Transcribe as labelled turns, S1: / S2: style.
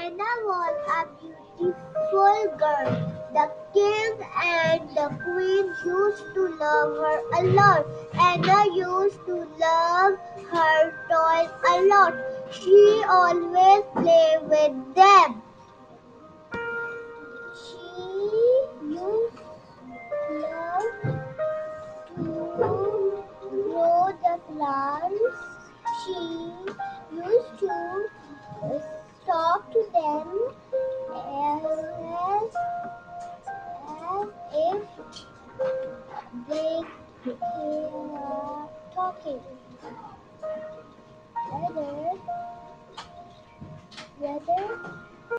S1: Anna was a beautiful girl. The king and the queen used to love her a lot. Anna used to love her toys a lot. She always played with them. She used love to grow the plants. She used to talk to them as if they were talking. Whether